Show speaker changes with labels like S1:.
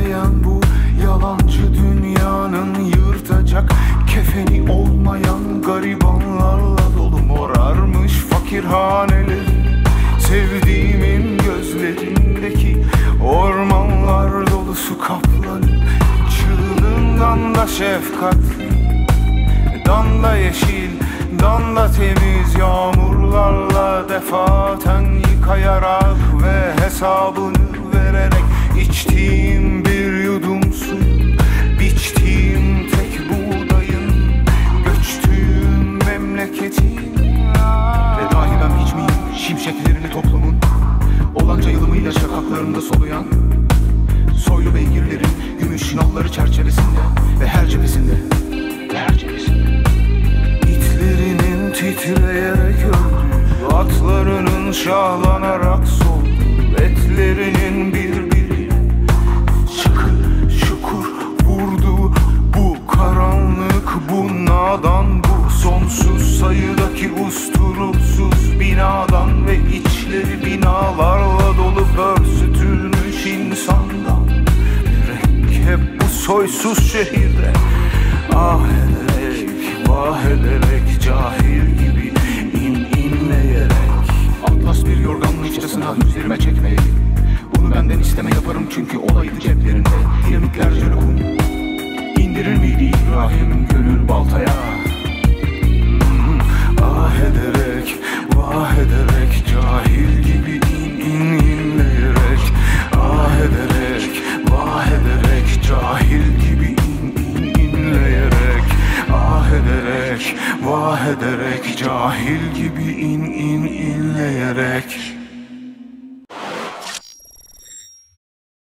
S1: istemeyen bu yalancı dünyanın yırtacak kefeni olmayan garibanlarla dolu morarmış fakirhaneleri. Sevdiğimin gözlerindeki ormanlar dolusu kaplanı, çığlığından da şefkatli, dan da yeşil, dan da temiz yağmurlarla defaten yıkayarak ve hesabını vererek içtiğim bir yudum su, biçtiğim tek buğdayın, göçtüğüm memleketin. Ve dahi ben hiç miyim şimşeklerini toplumun, olanca yılımıyla şakaklarında soluyan soylu beygirlerin gümüş nalları çerçevesinde ve her cephesinde, İtlerinin titreyerek öldü, atlarının şahlanarak soldu, etlerinin birbirine şıkır şukur vurdu. Bu karanlık, bu nadan, bu sonsuz sayıdaki usturupsuz binadan ve içleri binalarla dolu pörsütülmüş insandan mürekkep bu soysuz şehirde. Ah ederek, vah ederek, cahil gibi inleyerek atlas bir yorganlıkçasına üzerime çekmeyi, bunu benden isteme yaparım çünkü olaydı ceplerinde dinamitlerce lokum. İndirir miydi İbrahim gönül baltaya? Ah ederek, vah ederek, cahil gibi inleyerek. Ah ederek, vah ederek, cahil gibi inleyerek. Ah ederek, vah ederek, cahil gibi inleyerek.